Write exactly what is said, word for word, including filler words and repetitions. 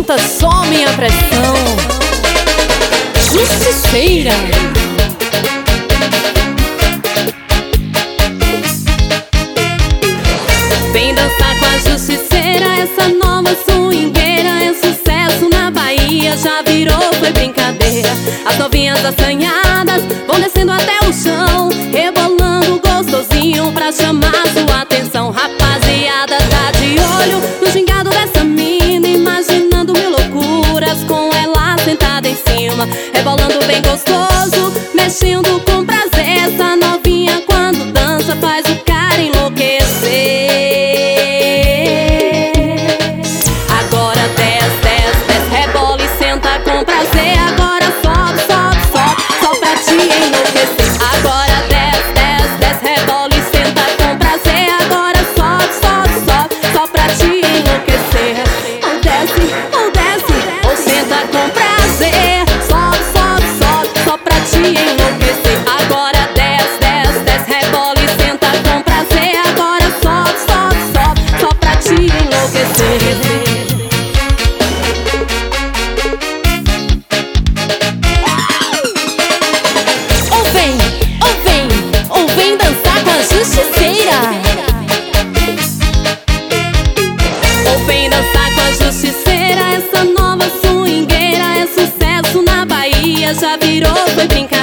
aumenta só minha pressão. Justiceira. Vem dançar com a Justiceira, essa nova swingueira é sucesso na Bahia, já virou, foi brincadeira. As novinhas assanhadas vão descendo até o chão, rebolando gostosinho pra chamar sua atenção. Rapaziada tá de olho no gingado dessa mina, imaginando mil loucuras com ela sentada em cima, rebolando bem gostoso, mexendo com prazer. Essa novinha quando dança faz o cara enlouquecer. Agora desce, desce, desce, rebola e senta com prazer. Agora sobe, sobe, sobe, só pra te enlouquecer. Agora desce, desce, desce, rebola e senta com prazer. Agora sobe, sobe, sobe, só pra te enlouquecer. Ou desce, ou desce, ou senta com prazer. Sobe, sobe, sobe, só pra te enlouquecer. Agora desce, desce, desce, rebola e senta com prazer. Agora sobe, sobe, sobe, só pra te enlouquecer. Justiceira. Ou vem dançar com a Justiceira, essa nova swingueira é sucesso na Bahia, já virou, foi brincadeira.